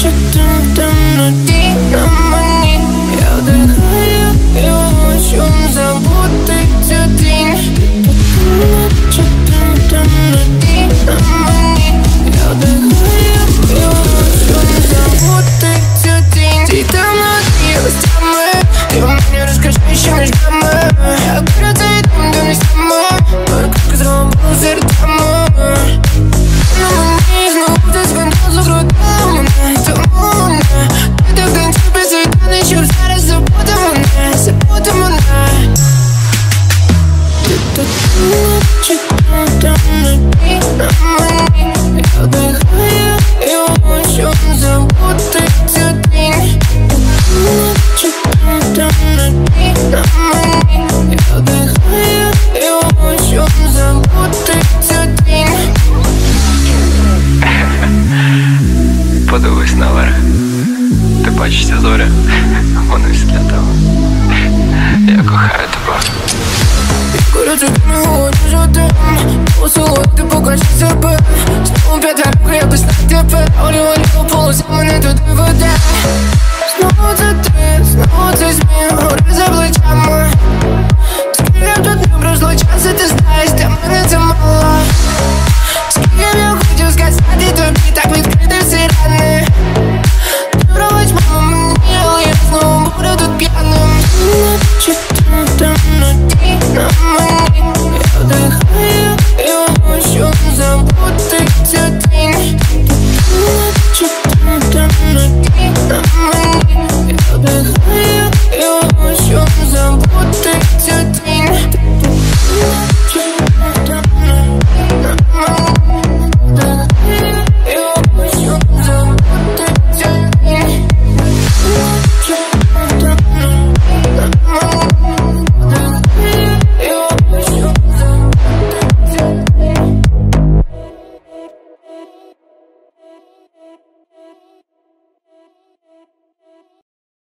ночі там темноті на мені. Я вдихаю і хочу забути цю тінь. Ночі там темноті на мені. Я вдихаю і хочу забути цю тінь. Ці темноті листями, ти у мене розкажи, що між нами. Я беру цей дим, де не саме. Мої кроки зробили серцями. На мені знову ти скандал закрутила мене. Тому мене ти до кінця безвідданий, щоб зараз забути мене. Забути мене. Ти тут ночі темноті на мені. Я вдихаю і хочу забути цю тінь. Ночі темноті на мені. Я вдихаю і хочу забути цю тінь. Подивись наверх. Ти бачиш ці зорі? Вони всі для тебе. Я кохаю тебе. Короче, ти не говориш, що ти посилати, покажи себе. Знову п'ята рука, якось на тебе. Олі-олі по полосі мене туди веде.